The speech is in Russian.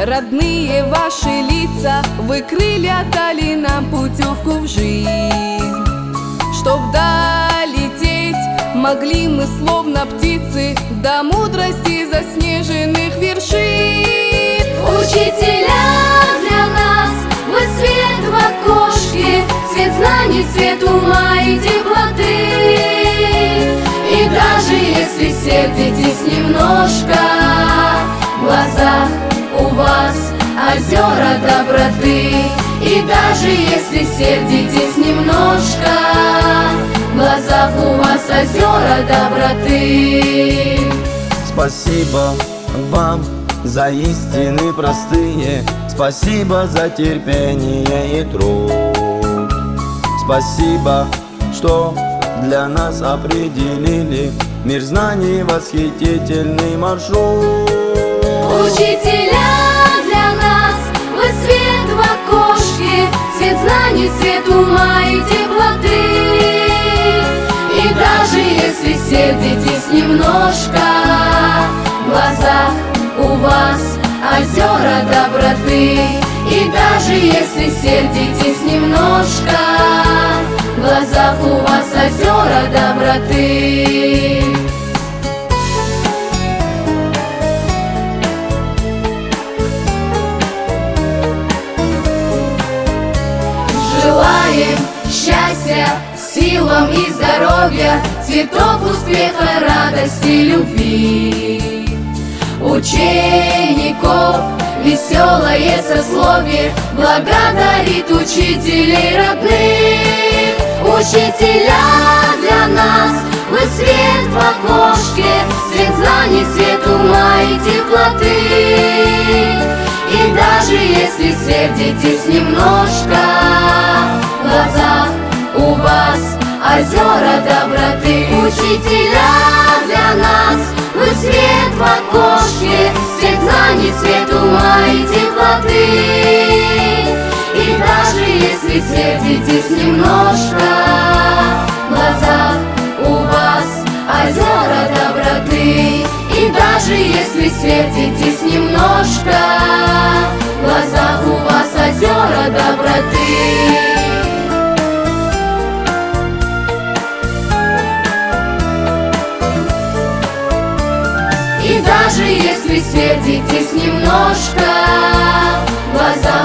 Родные ваши лица, вы крылья дали нам путевку в жизнь. Чтоб долететь, могли мы словно птицы до мудрости заснеженных вершин. Учителя для нас, вы свет в окошке, свет знаний, свет ума и теплоты. И даже если сердитесь немножко, в глазах у вас озера доброты. И даже если сердитесь немножко, в глазах у вас озера доброты. Спасибо вам за истины простые, спасибо за терпение и труд. Спасибо, что для нас определили мир знаний, восхитительный маршрут. Учителя для нас, вы свет в окошке, свет знаний, свет ума и теплоты. И даже если сердитесь немножко, в глазах у вас озера доброты. И даже если сердитесь немножко, в глазах у вас озера доброты. Желаем счастья, силам и здоровья, цветов успеха, радости, любви. Учеников веселое сословие благодарит учителей родных. Учителя для нас, вы свет в окошке, свет знаний, свет ума и теплоты. И даже если сердитесь немножко, в глазах у вас озера доброты. Учителя для нас, вы свет в окошке, свет знаний, свет ума и теплоты. И даже если сердитесь немножко, в глазах у вас озера доброты. И даже если сердитесь немножко, в глазах у вас озера доброты. И даже если сердитесь немножко, в глазах